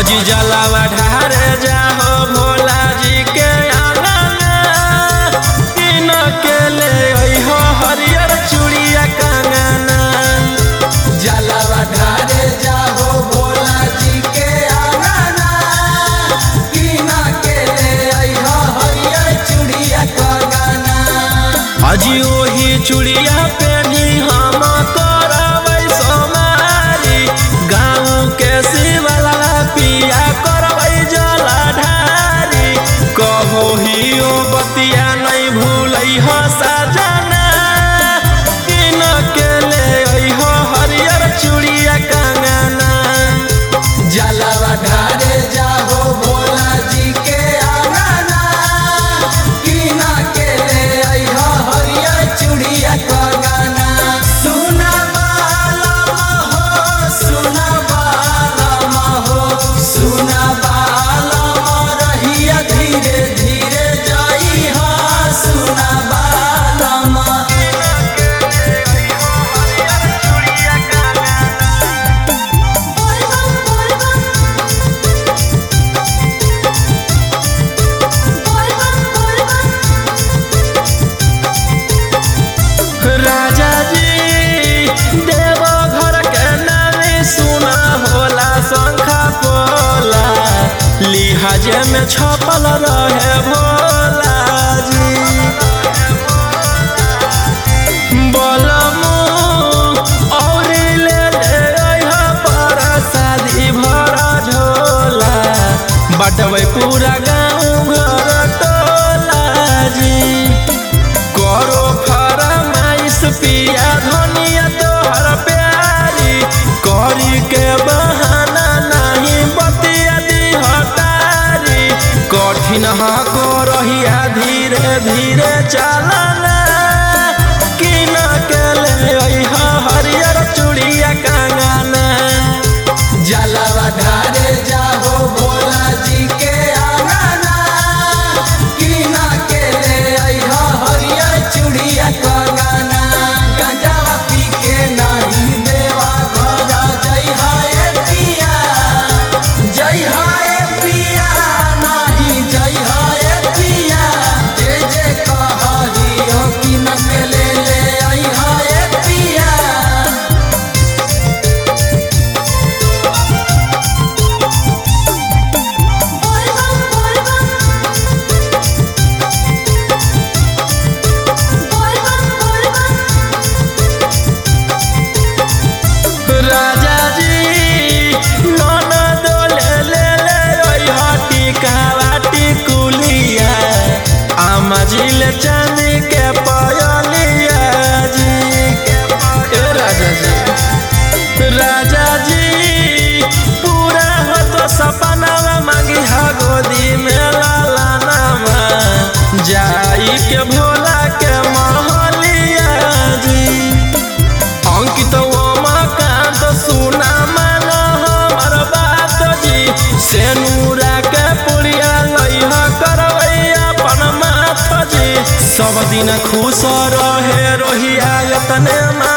अजी जलावा ढारे जाहो भोला जी के आंगना किन के ले अइहो हरियर चूड़िया कंगना। जलावा ढारे जाहो भोला जी के आंगना किन के ले अइहो हरियर चूड़िया कंगना। अजी ओही चूड़िया पेनी हम करबै सोमारी गाँव के शिवला पिया करबै जलाधारी। कहो ही ओ बतिया नहीं भूलै हो सजना किन के ले अइहो हरियर चूड़िया कंगना। जलावा ढारे जाहो भोला जी के आंगना किन के ले अइहो हरियर चूड़िया कंगना। सुना बालम हो सुना बालम हो सुना बालम रहिया धीरे धीरे जाइहा सुना बालम। राजा जी देव घर के नामी सुना होला शंखा पोला लिहाजे में छपल रहे भोला जी। बोलमु और ले अइहा प्रसादी भरा झोला बटबै पूरा गाँव घर टोला जी। करो फरमाइश पिया धनिया तोहर प्यारी करी के बहाना नहीं बतिया दी हटारी। कठिन को रहिया धीरे धीरे चलना किन के ले अइहा हरियर चूड़िया कंगना। जलावा ढारे जाहो भोला जी के आंगना किन के ले अइहो हरियर चूड़िया कंगना। गंजावा पी के नहीं देवा घर जइहा ए पिया जइहा ए पिया नहीं जइहा ए पिया जे जे कहलियो किन के ले अइहा ए पिया। राजा जी ननद ले अइहा टिकावा टिकुलिया आमा जी ले चांदी के पयलिया जी। राजा जी पूरा हो तो सपनावा मांगी हा गोदी में लालानामा जाई के भोला के महलिया जी। अंकित ओमाकांत सुना मानो हमर बात जी सेनुरा के पुड़िया लइहा करबै अपन माथ जी। सब दिन खुश रहे रोहिया तने